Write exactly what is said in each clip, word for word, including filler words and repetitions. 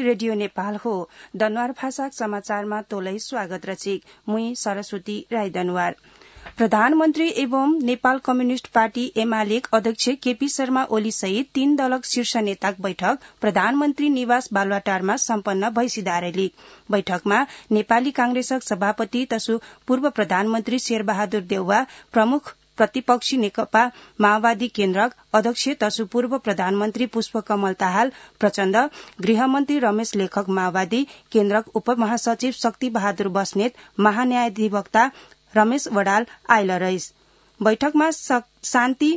Radio Nepal हो। दनुवार भाषा समाचारमा तोलै स्वागत रचिक मुई सरस्वती राई दनुवार। प्रधानमन्त्री एवं नेपाल कम्युनिष्ट पार्टी एमाले अध्यक्ष केपी शर्मा ओली सहित तीन दलक शीर्ष नेताक बैठक प्रधानमन्त्री निवास बालुवाटारमा सम्पन्न भइसिदारेली। बैठकमा नेपाली कांग्रेसक सभापति तसु पूर्व प्रधानमन्त्री शेरबहादुर देउवा, प्रमुख प्रतिपक्षी नेकपा माओवादी केन्द्रक अध्यक्ष तसु पूर्व प्रधानमन्त्री पुष्पकमल दाहाल प्रचण्ड, गृहमन्त्री रमेश लेखक माओवादी केन्द्रक उपमहासचिव शक्ति बहादुर बस्नेत, महान्यायाधिवक्ता रमेश वडाल आइल रहिस। बैठकमा शान्ति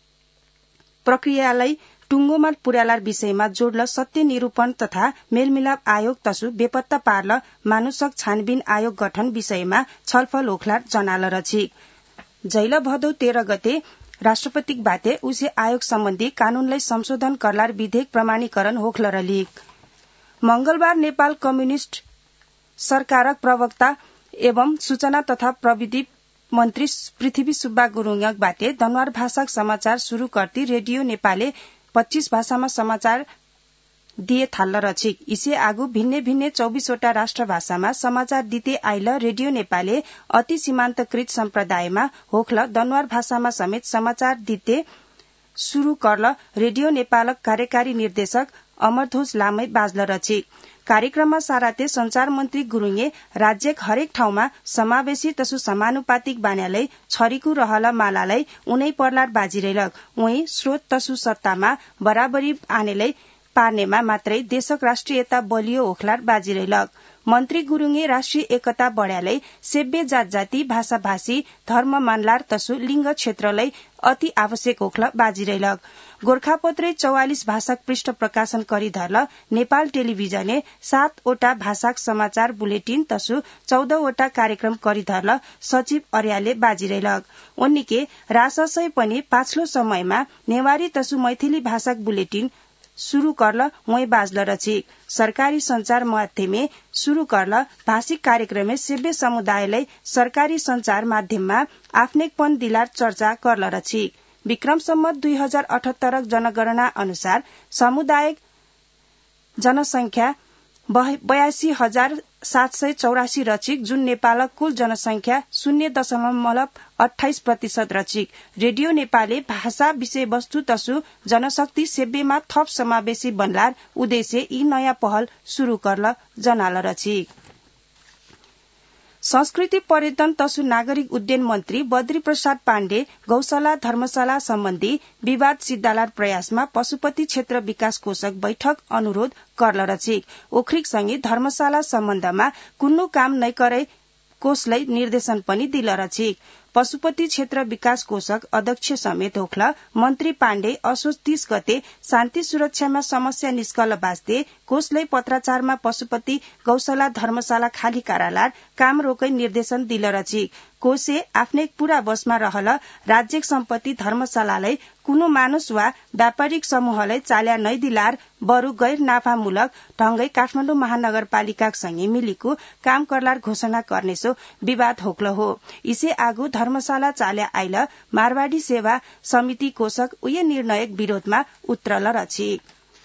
प्रक्रियालाई टुङ्गोमा पुर्यालार विषयमा जोड्ल सत्य निरूपण तथा मेलमिलाप आयोग तसु बेपत्ता पार्ल मानुषक छानबिन आयोग गठन विषयमा छलफल ओखलार जनाल रछि। जैल भदौ तेह्र गते राष्ट्रपतिक बाटे उसे आयोग सम्बन्धी कानूनलाई संशोधन करलार विधेयक प्रमाणीकरण होखल रलिक। मंगलबार नेपाल कम्युनिष्ट सरकारक प्रवक्ता एवं सूचना तथा प्रविधि मन्त्री पृथ्वी सुब्बा गुरूङक बाटे दनुवार भाषाक समाचार शुरू करती रेडियो नेपाले पच्चीस भाषामा समाचार दिए थाल्ल रचिक। इसे आगु भिन्ने भिन्ने चौबीसवटा राष्ट्र भाषामा समाचार दिते आइल रेडियो नेपाले अति सीमान्तकृत सम्प्रदायमा होखल दनुवार भाषामा समेत समाचार दिते शुरू करल रेडियो नेपालक कार्यकारी निर्देशक अमरध्वज लामै बाजल रचिक। कार्यक्रममा साराते संचार मन्त्री गुरूङे राज्यक हरेक ठाउँमा समावेशी तसु समानुपातिक बान्यालै छरिकु रहल मालालाई उनै पर्लार बाजिरहेलक। उही स्रोत तसु सत्तामा बराबरी आनेलै पार्नेमा मात्रै देशक राष्ट्रियता बलियो ओखलार बाजिरहेलक। मन्त्री गुरूङे राष्ट्रिय एकता बढ्यालै सेव्य जात जाति भाषा भाषी धर्म मानलार तसु लिङ्ग क्षेत्रलाई अति आवश्यक ओखल बाजिरहेलक। गोर्खापत्रै चौवालिस भाषाक पृष्ठ प्रकाशन करी धर्ल नेपाल टेलिभिजनले सातवटा भाषाक समाचार बुलेटिन तसु चौधवटा कार्यक्रम करी धर्ल सचिव अर्यालले बाजिरहेलक। उन्निके राससै पनि पाछलो समयमा नेवारी तसु मैथिली भाषाक बुलेटिन शुरू करल वही बाजल रचिक। सरकारी संचार माध्यमे शुरू करल भाषिक कार्यक्रमे सेव्य समुदायलाई सरकारी संचार माध्यममा आफ्नेपन दिलार चर्चा करल रचिक। विक्रम सम्मत दुई हजार अठहत्तरक जनगणना अनुसार सामुदायिक जनसंख्या बयासी हजार सात सय चौरासी रचिक, जुन नेपालक कुल जनसंख्या शून्य दशमलव अठाइस प्रतिशत रचिक। रेडियो नेपाले भाषा विषयवस्तु तसु जनशक्ति सेव्यमा थप समावेशी बनलार उद्देश्य यी नयाँ पहल शुरू करल जनाल रचिक। संस्कृति पर्यटन तसु नागरिक उड्डयन मन्त्री बद्री प्रसाद पाण्डे गौशाला धर्मशाला सम्बन्धी विवाद सिद्धालार प्रयासमा पशुपति क्षेत्र विकास कोषक बैठक अनुरोध करल रचिक। ओखरिक सँगै धर्मशाला सम्बन्धमा कुन्नु काम नै करे कोषलाई निर्देशन पनि दिल रचिक। पशुपति क्षेत्र विकास कोषक अध्यक्ष समेत होखल मन्त्री पाण्डे असोज तीस गते शान्ति सुरक्षामा समस्या निस्कल बास्ते कोषलाई पत्राचारमा पशुपति गौशाला धर्मशाला खाली करालार काम रोकै निर्देशन दिल रचिक। कोषे आफ्नै पूरा बसमा रहल राज्य सम्पत्ति धर्मशालालाई कुनै मानुष वा व्यापारिक समूहलाई चाल्या नै दिलार बरु गैर नाफामूलक ढंगै काठमाडौँ महानगरपालिकाक सँगै मिलिको काम करलार घोषणा गर्नेसो विवाद होक्ल हो। इसे आगु धर्मशाला चाल्या आइल मारवाड़ी सेवा समिति कोषक उय निर्णयक विरोधमा उत्रल रचिक।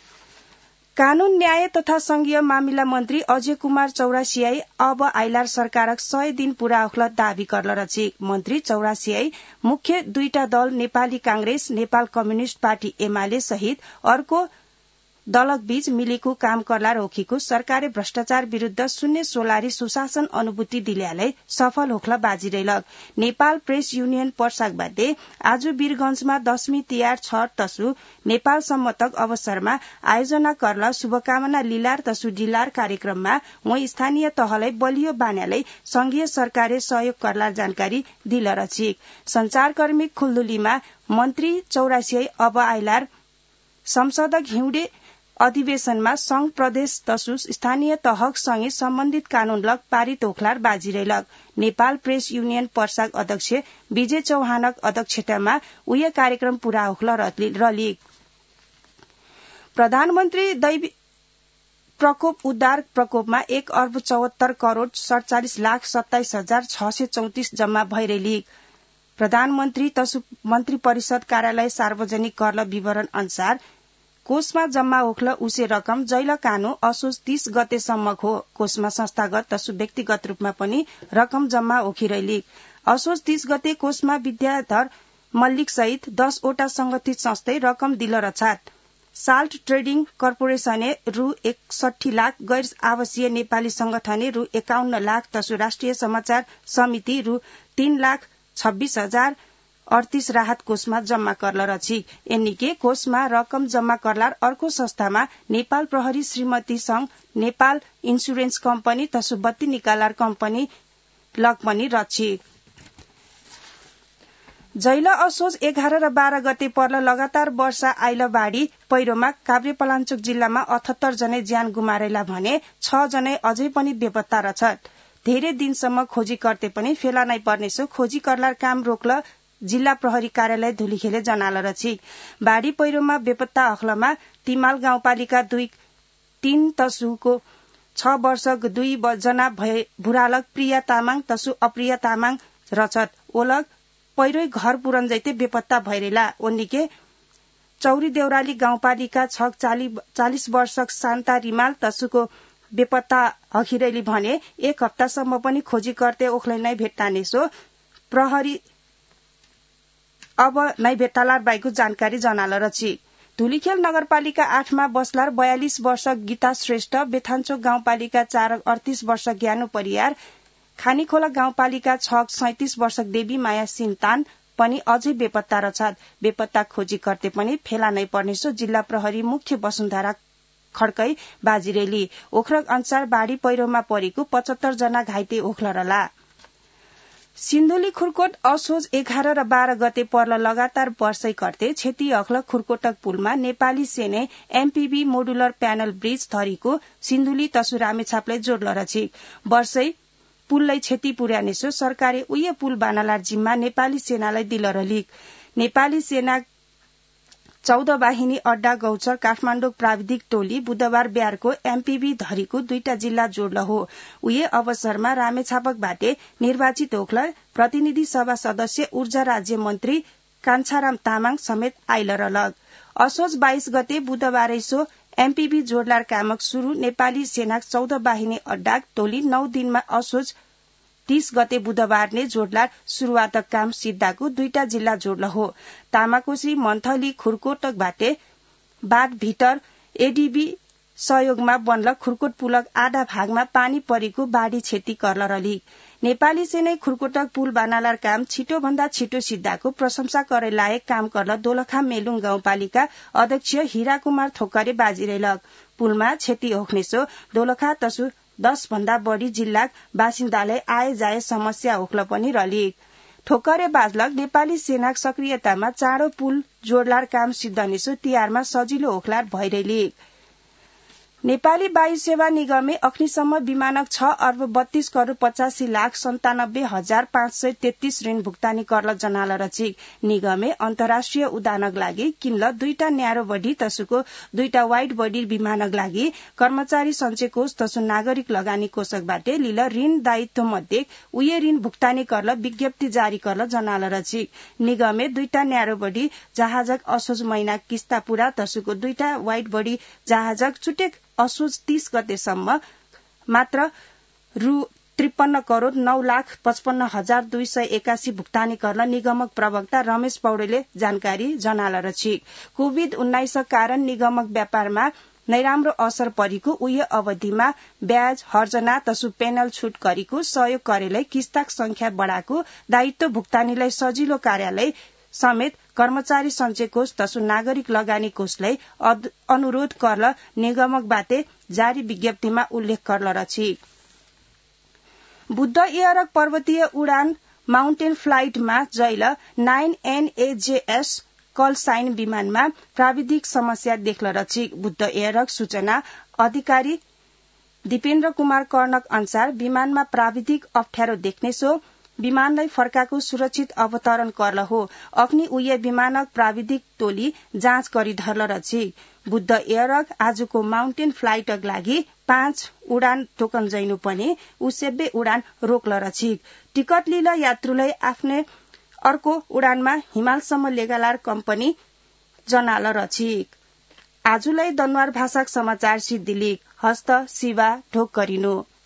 कानून न्याय तथा संघीय मामिला मन्त्री अजय कुमार चौरासियाई अब आइलार सरकारक सय दिन पूरा होखल दावी करल रचिक। मन्त्री चौरासियाई मुख्य दुईटा दल Nepali Congress, Nepal communist party एमाले सहित अर्को दलक बीच मिलेको काम करला रोकीको सरकारले भ्रष्टाचार विरूद्ध शून्य सोलारी सुशासन अनुभूति दिल्यालाई सफल होखला बाजिरहेलक। नेपाल प्रेस युनियन पर्साक बाटे आज वीरगंजमा दशमी तिहार छठ तसु नेपाल सम्मतक अवसरमा आयोजना करला शुभकामना लिलार तसु डिलार कार्यक्रममा वही स्थानीय तहलाई बलियो बान्यालाई संघीय सरकारले सहयोग करला जानकारी दिल रचिक। संचारकर्मी खुल्दुलीमा मन्त्री चौरासियाई अब आइलार संसदक हिउँदे अधिवेशनमा संघ प्रदेश तसु स्थानीय तहक सँगै सम्बन्धित कानूनलक पारित होखलार बाजिरहेलक। नेपाल प्रेस युनियन पर्साक अध्यक्ष विजय चौहानक अध्यक्षतामा उय कार्यक्रम पूरा होखल रलिक। प्रधानमन्त्री दैवी प्रकोप उद्धार प्रकोपमा एक अर्ब चौहत्तर करोड़ सड़चालिस लाख सत्ताइस हजार छ सय चौतिस जम्मा भइरहेलिक। प्रधानमन्त्री तसु मन्त्री परिषद कार्यालय सार्वजनिक करल विवरण अनुसार कोषमा जम्मा ओख्ल उसे रकम जैल कानु असोज तीस गतेसम्म हो। कोषमा संस्थागत तसु व्यक्तिगत रूपमा पनि रकम जम्मा ओखिरैली। असोज तीस गते कोषमा विद्याधर मल्लिक सहित दसवटा संगठित संस्थै रकम दिल रछात। साल्ट ट्रेडिङ कर्पोरेशने रु एकसठी लाख, गैर आवासीय नेपाली संगठने रु एकाउन्न लाख तसु राष्ट्रिय समाचार समिति रु तीन लाख छब्बीस हजार अड़तीस राहत कोषमा जम्मा करल रची। एनिके कोषमा रकम जम्मा करलार अर्को संस्थामा नेपाल प्रहरी श्रीमती संघ, नेपाल इन्सुरेन्स कम्पनी तसु बत्ती निकालार कम्पनी लग पनि रची। जैल असोज एघार र बाह्र गते पर्ल लगातार वर्षा आइल बाढ़ी पहिरोमा काभ्रेपलाञ्चोक जिल्लामा अठहत्तर जनै ज्यान गुमारेला भने छ जनै अझै पनि बेपत्ता रछन्। धेरै दिनसम्म खोजी करते पनि फेला नै पर्नेछो खोजी करलार काम रोक्ल जिल्ला प्रहरी कार्यालय धुलीखेले जनाल रची। बाढ़ी पहिरोमा बेपत्ता अखलमा तिमाल गाउँपालिका दुई तीन तसुको छ वर्ष दुई जना भुरालक प्रिया तामाङ तसु अप्रिया तामाङ रछत। ओलग पहिरो घर पुरन जैते बेपत्ता भइरेला। ओनिके चौरी देउराली गाउँपालिका छ चालिस वर्षक शान्ता रिमाल तसुको बेपत्ता हखिरैली भने एक हप्तासम्म पनि खोजी करते ओख्लै नै भेट्टानेसो प्रहरी अब नै भेट्टालार बाइको जानकारी जनाल रची। धुलीखेल नगरपालिका आठमा बसलार बयालिस वर्षक गीता श्रेष्ठ, बेथान्चोक गाउँपालिका चार अडतीस वर्ष ज्ञानु परियार, खानीखोला गाउँपालिका छ सैतिस वर्षक देवी माया सिन्तान पनि अझै बेपत्ता रछात। बेपत्ता खोजी करते पनि फेला नै पर्नेछो जिल्ला प्रहरी मुख्य वसुन्धरा खड्कै बाजिरेली। ओख्रक अनुसार बाढ़ी पहिरोमा परेको पचहत्तर जना घाइते ओख्लरला। सिन्धुली खुर्कोट असोज एघार र बाह्र गते पर्ल लगातार वर्षै करते क्षति अख्ल खुर्कोटक पुलमा नेपाली सेने एमपीबी मोडुलर प्यानल ब्रिज धरीको सिन्धुली तसु रामेछापलाई जोड्ल रची। वर्षै पुललाई क्षति पुर्यानेछो सरकारले उय पुल बानालार जिम्मा नेपाली सेनालाई दिल रलिक। नेपाली सेना चौध वाहिनी अड्डा गौचर काठमाडौँ प्राविधिक टोली बुधबार बिहारको एमपीबी धरीको दुईटा जिल्ला जोड्ल हो। उये अवसरमा रामेछापक बाटे निर्वाचित ओख्ल प्रतिनिधि सभा सदस्य ऊर्जा राज्य मन्त्री कान्छाराम तामाङ समेत आइल रलग। असोज बाइस गते बुधबारै सो एमपीबी जोडलार कामक शुरू नेपाली सेना चौध वाहिनी अड्डा टोली नौ दिनमा असोज तीस गते बुधबार ने जोडलार शुरूआतक काम सिद्धाको दुईटा जिल्ला जोड्ल हो। तामाकोशी मन्थली खुर्कोटक बाटे बाघ भिटर एडीबी सहयोगमा बनल खुर्कोट पुलक आधा भागमा पानी परेको बाढ़ी क्षति करल रली। नेपाली सेनै खुर्कोटक पुल बानालार काम छिटो भन्दा छिटो सिद्धाको प्रशंसा करे लायक काम करल दोलखा मेलुङ गाउँपालिका अध्यक्ष हीरा कुमार थोकरे बाजिरेलक। पुलमा क्षति ओख्नेछो दोलखा तसु दस भन्दा बढ़ी जिल्ला बासिन्दाले आए जाए समस्या ओख्ल पनि रलिक। ठोकरे बाजलक नेपाली सेना सक्रियतामा चाँडो पुल जोडलार काम सिद्धनेछो तिहारमा सजिलो ओख्लार भइरेली। नेपाली वायु सेवा निगमले अग्निशम विमानक छ अर्ब बत्तीस करोड़ पचासी लाख सन्तानब्बे हजार पाँच सय तेत्तीस ऋण भुक्तानी करल जनाल रची। निगमले अन्तर्राष्ट्रिय उडानक लागि किनल दुईटा न्यारो बडी तसुको दुईटा वाइड बडी विमानक लागि कर्मचारी सञ्चय कोष तसु नागरिक लगानी कोषकबाटे लिल ऋण दायित्व मध्ये उये ऋण भुक्तानी करल विज्ञप्ति जारी करल जनाल रची। निगमले दुईटा न्यारो बडी जहाजक असोज महिना किस्ता पूरा तसुको दुईटा वाइड बडी जहाजक चुटेक असोज तीस गतेसम्म मात्र रु त्रिपन्न करोड़ नौ लाख पचपन्न हजार दुई सय एकासी भुक्तानी गर्न निगमक प्रवक्ता रमेश पौडेले जानकारी जनाल रची। कोविड उन्नाइस कारण निगमक व्यापारमा नैराम्रो असर परेको उय अवधिमा ब्याज हर्जना तसु पेनल छुट गरेको सहयोग गरेलाई किस्ताक संख्या बढ़ाको दायित्व भुक्तानीलाई सजिलो कार्यालय समेत कर्मचारी सञ्चय कोष तसु नागरिक लगानी कोषलाई अनुरोध करल निगमक बाटे जारी विज्ञप्तिमा उल्लेख करल रची। बुद्ध एयरक पर्वतीय उडान माउन्टेन फ्लाइटमा जैल नाइन एनएजेएस कल साइन विमानमा प्राविधिक समस्या देख्ल रची। बुद्ध एयरक सूचना अधिकारी दिपेन्द्र कुमार कर्णक अनुसार विमानमा प्राविधिक अप्ठ्यारो देख्नेछो विमानलाई फर्काको सुरक्षित अवतरण करल हो। अग्नि उय विमानक प्राविधिक टोली जाँच गरी धरल रची। बुद्ध एयरक आजको माउन्टेन फ्लाइटक लागि पाँच उडान टोकन जैनु पनि उसेब्बे उडान रोक्ल रची। टिकट लिल यात्रुलाई आफ्नै अर्को उडानमा हिमालसम्म लेगालार कम्पनी जनाल रची। आजुलाई दनवार भाषाक समाचार सिद्धिलिक हस्त शिवा ढोक गरिनु।